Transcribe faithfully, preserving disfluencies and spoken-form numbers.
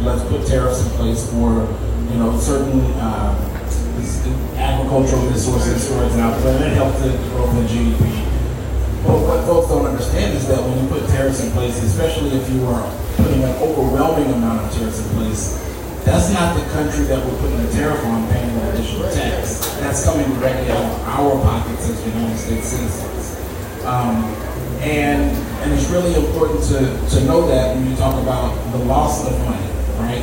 let's put tariffs in place for, you know, certain uh, agricultural resources, for example, and it helps the growth in G D P. But what folks don't understand is that when you put tariffs in place, especially if you are putting an overwhelming amount of tariffs in place, that's not the country that we're putting a tariff on paying an additional tax. That's coming directly out of our pockets as United States citizens. Um, and and it's really important to, to know that when you talk about the loss of money, right?